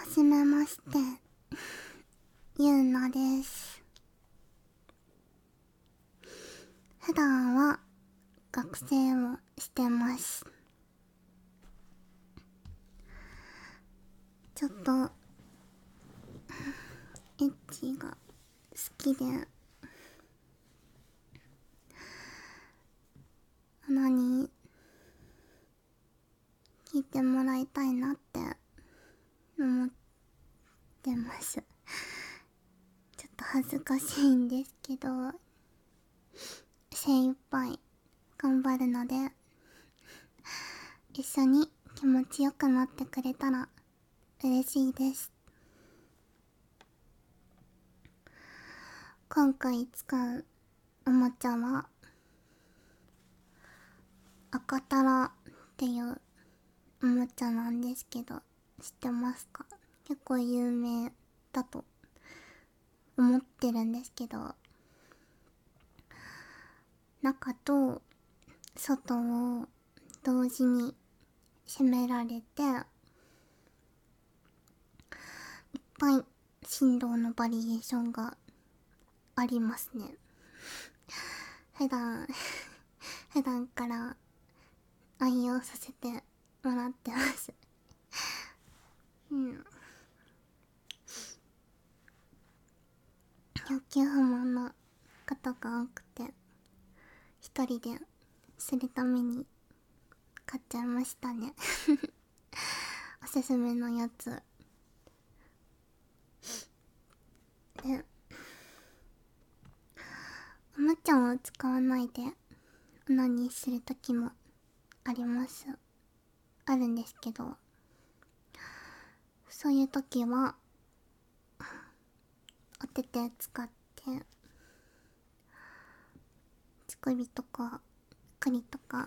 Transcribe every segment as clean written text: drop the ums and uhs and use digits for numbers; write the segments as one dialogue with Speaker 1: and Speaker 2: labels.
Speaker 1: じめまして、ゆうなです。普段は学生をしてます。ちょっとエッチが好きで、に聞いてもらいたいなって思ってます。ちょっと恥ずかしいんですけど、精一杯頑張るので、一緒に気持ちよくなってくれたら嬉しいです。今回使うおもちゃは赤タラっていうおもちゃなんですけど、知ってますか？結構有名だと思ってるんですけど、中と外を同時に閉められて、いっぱい振動のバリエーションがありますね。普段普段から愛用させてもらってます。欲求不満の方が多くて、一人でするために買っちゃいましたね。おすすめのやつで、おもちゃを使わないでオナニーするときもあるんですけど、そういうときはお手手使って乳首とか首とか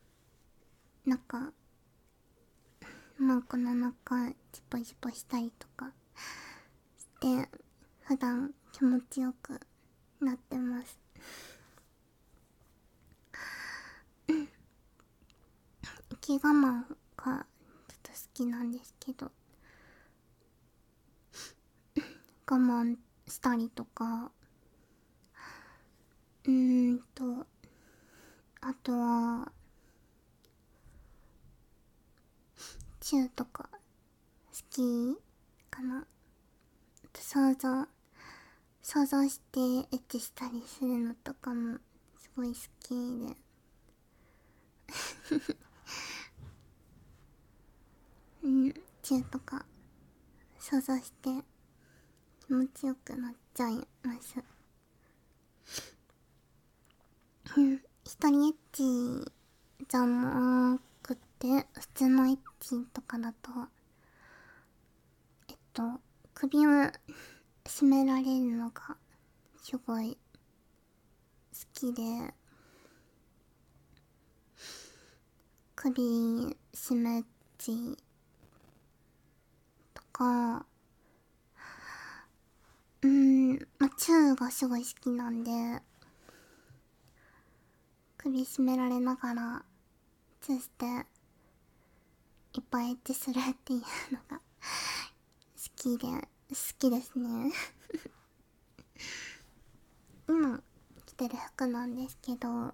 Speaker 1: マンコの中ジポジポしたりとかして普段気持ちよくなってます。息我慢がちょっと好きなんですけど、我慢したりとか、あとはチューとか好きかな。想像してエッチしたりするのとかもすごい好きで、チューとか想像して気持ちよくなっちゃいます。一人エッチじゃなくて普通のエッチとかだと、首を絞められるのがすごい好きで、首絞めちとか、チューがすごい好きなんで、首絞められながらチューしていっぱいエッチするっていうのが好きですね。今着てる服なんですけど、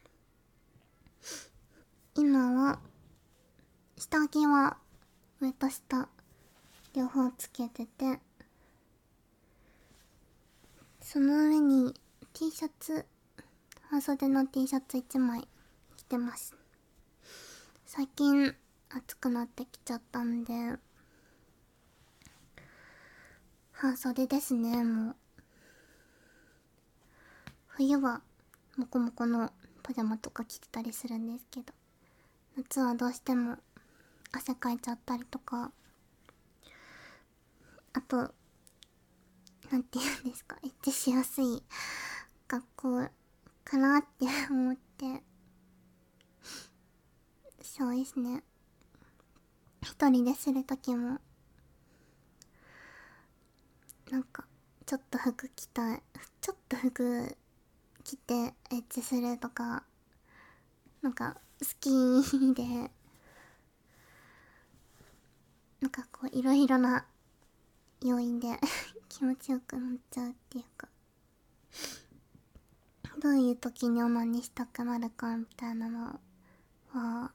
Speaker 1: 今は下着は上と下両方つけてて、その上に T シャツ、半袖の T シャツ1枚着てます。最近暑くなってきちゃったんで半袖ですね。もう冬はモコモコのパジャマとか着てたりするんですけど、夏はどうしても汗かいちゃったりとか、あとなんて言うんですか、エッチしやすい格好かなって思って、そうですね、一人でするときもちょっと服着たい、ちょっと服着てエッチするとか好きで、こういろいろな要因で気持ちよくなっちゃうっていうか、どういう時にオナニーしたくなるかみたいなのは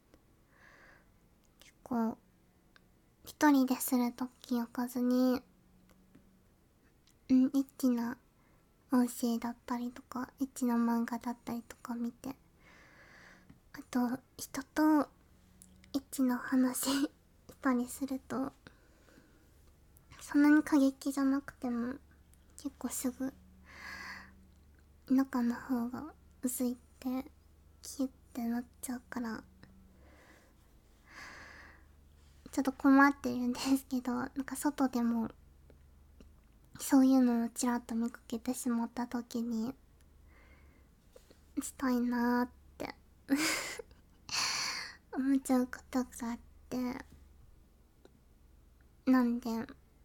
Speaker 1: 結構一人でする時置かずに、エッチな音声だったりとかエッチな漫画だったりとか見て、あと人とエッチな話したりすると、そんなに過激じゃなくても結構すぐ中の方がうずいてキュッてなっちゃうから、ちょっと困ってるんですけど、なんか外でもそういうのをちらっと見かけてしまった時にしたいなーって思っちゃうことがあって、なんで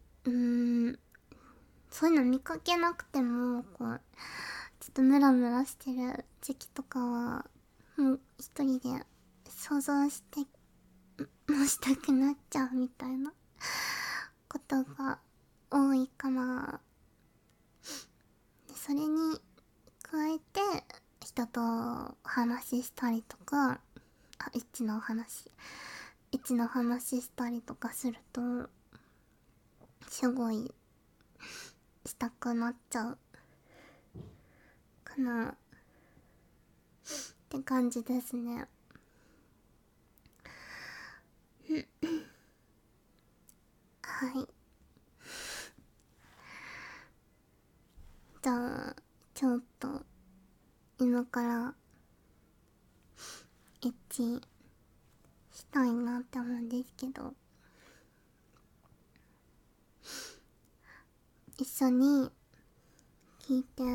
Speaker 1: そういうの見かけなくてもこうちょっとムラムラしてる時期とかはもう一人で想像してもしたくなっちゃうみたいなことが多いから、でそれに加えて人と話したりとか、エッチな話したりとかするとすごいしたくなっちゃうかなって感じですね。はい。じゃあちょっと今からエッチしたいなって思うんですけど、一緒に聞いて、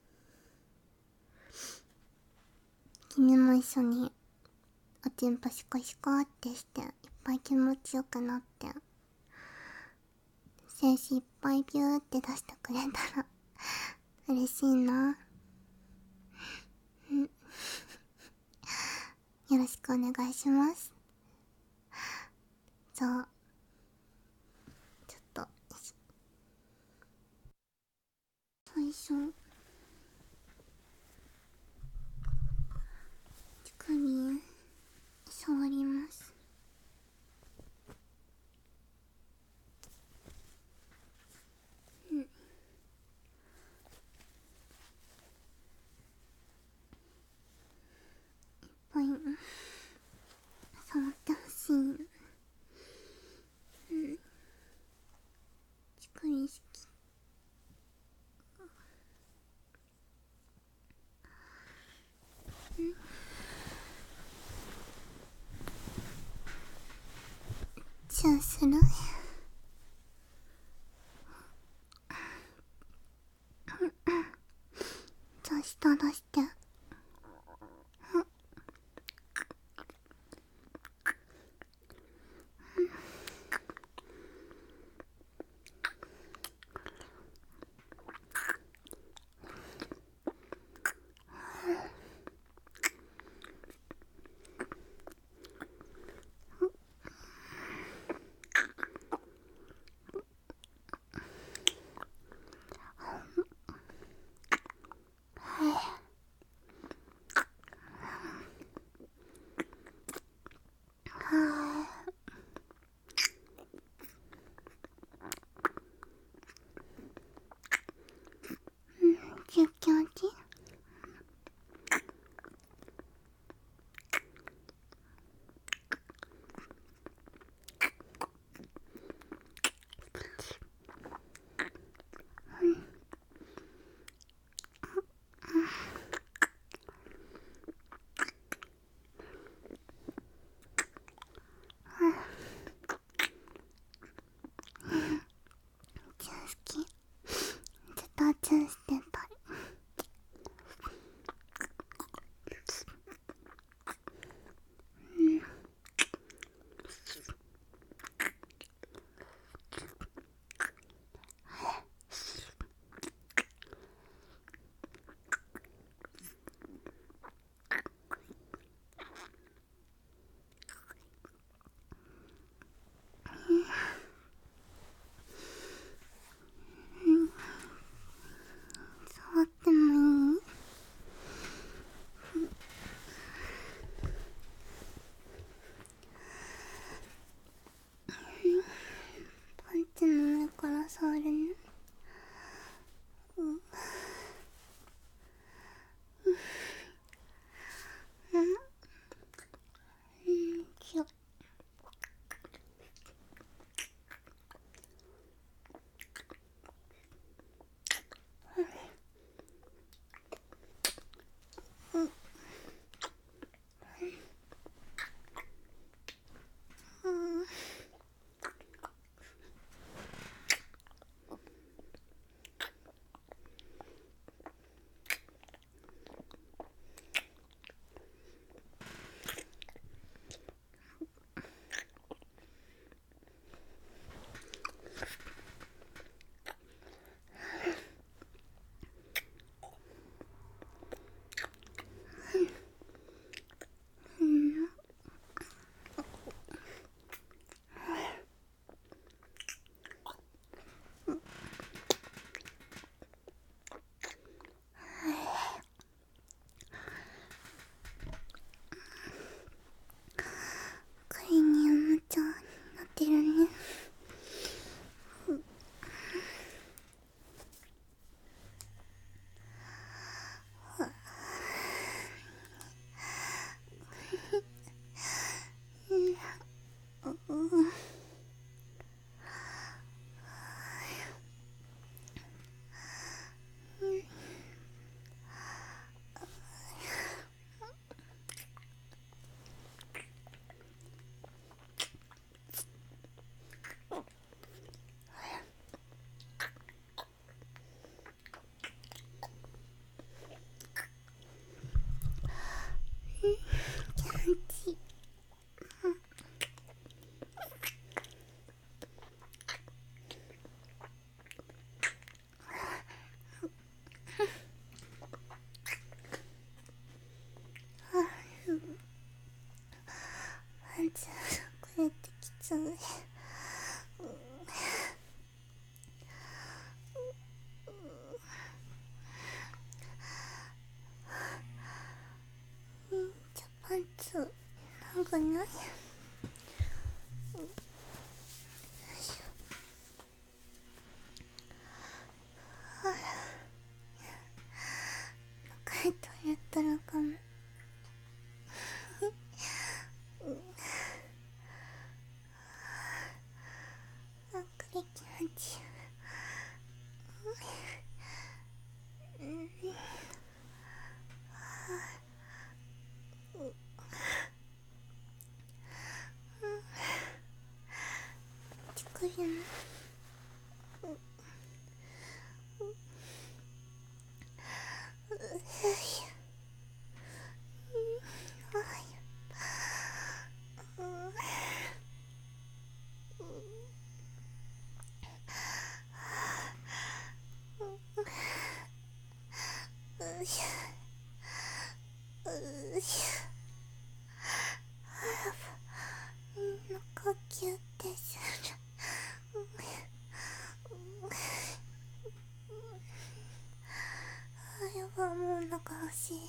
Speaker 1: 君も一緒におちんぽシコシコってしていっぱい気持ちよくなって、精子いっぱいビューって出してくれたら嬉しいな。よろしくお願いします。じゃあちょっと最初乳首触ります。いっぱい触ってほしい。乳首好き。チューする。じゃあ舌出して。キュッキュッキュッ。チュー好き。ずっとチューしてたい。 手の上から触るね。うん。しょ。これにおもちゃなってるね。キャンチ。これってきつい。じゃパンツなんかない？よいしょ。帰ったやったらかも。あ、これ気持ちいい。これも呼吸ってする。やば、もうお腹欲しい。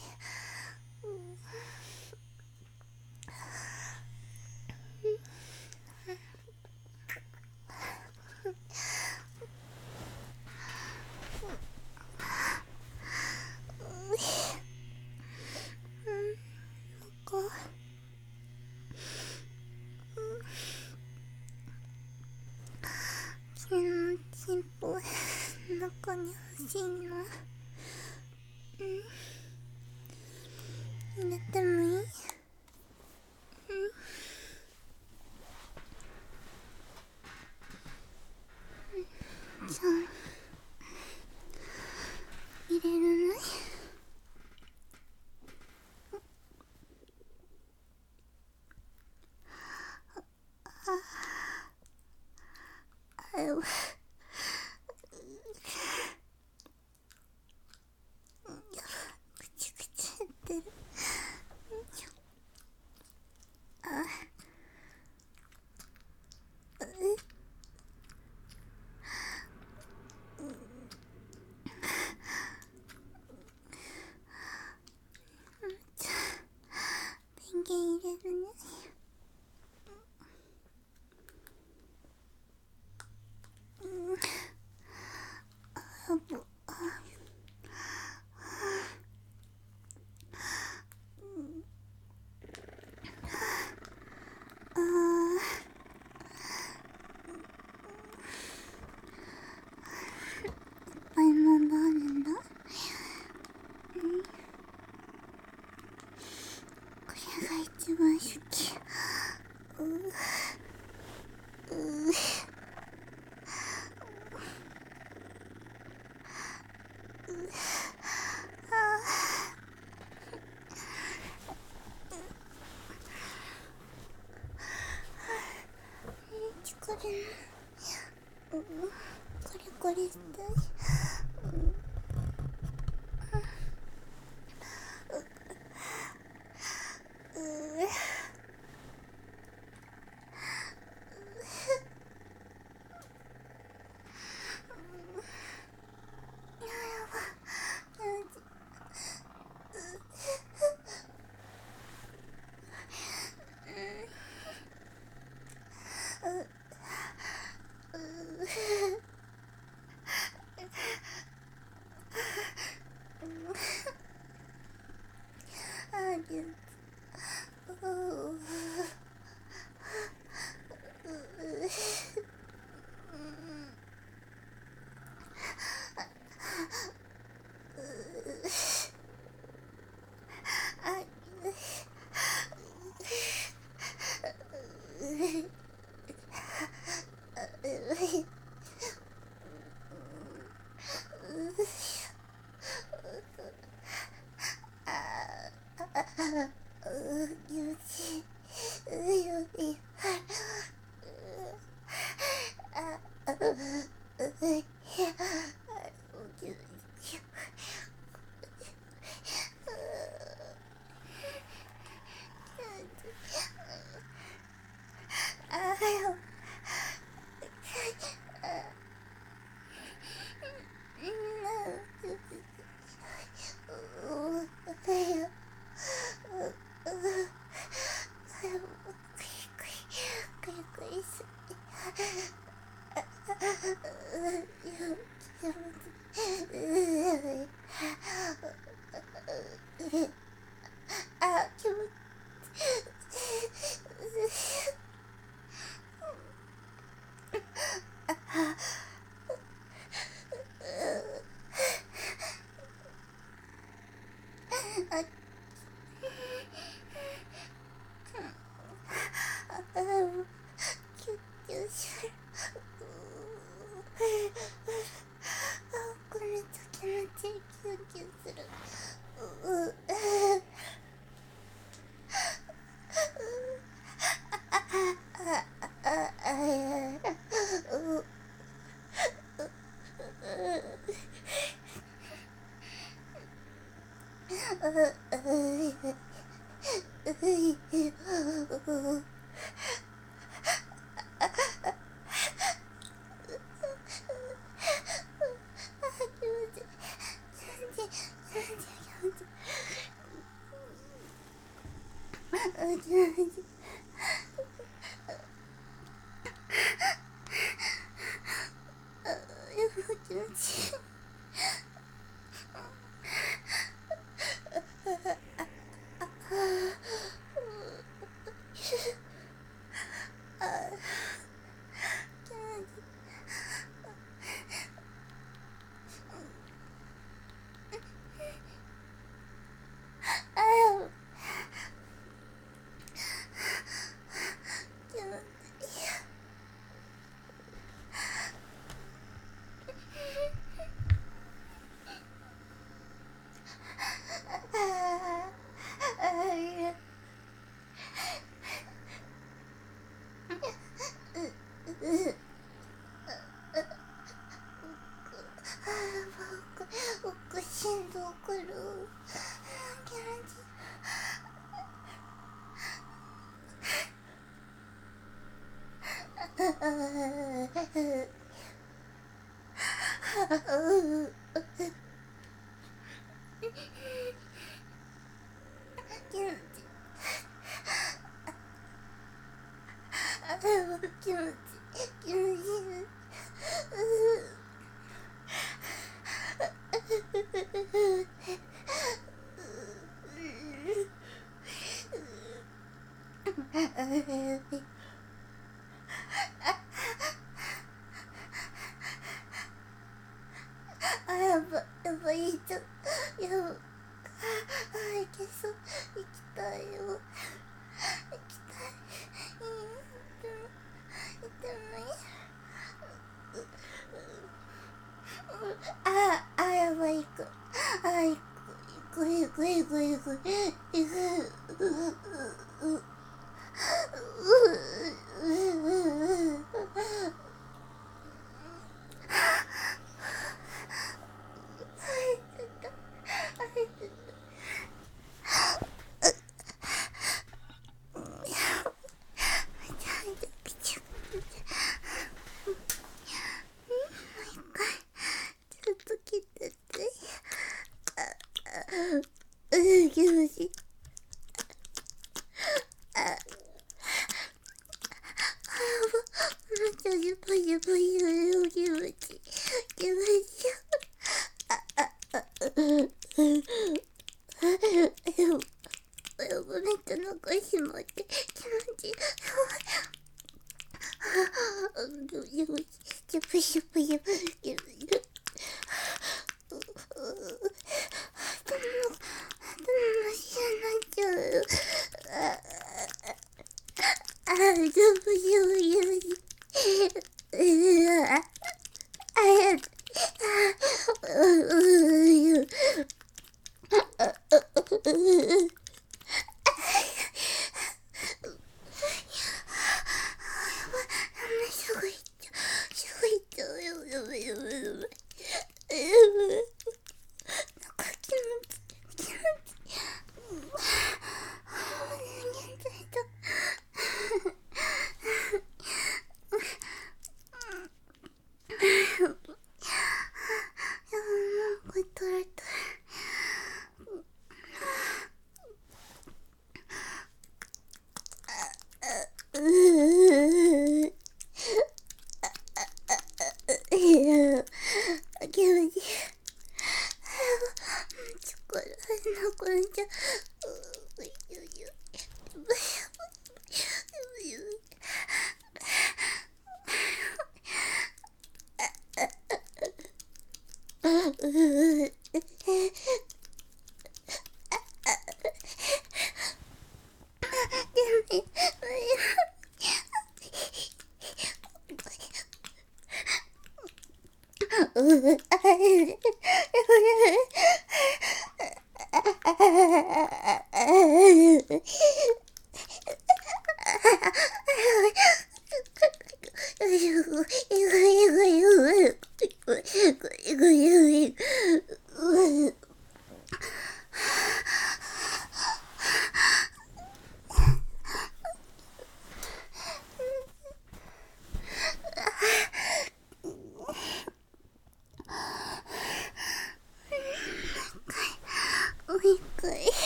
Speaker 1: 君のチンポ中に欲しいの。入れてもいい？じゃあ入れるね。ぐちぐちやってる。電源入れるね。 こりしたい。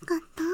Speaker 1: しかった。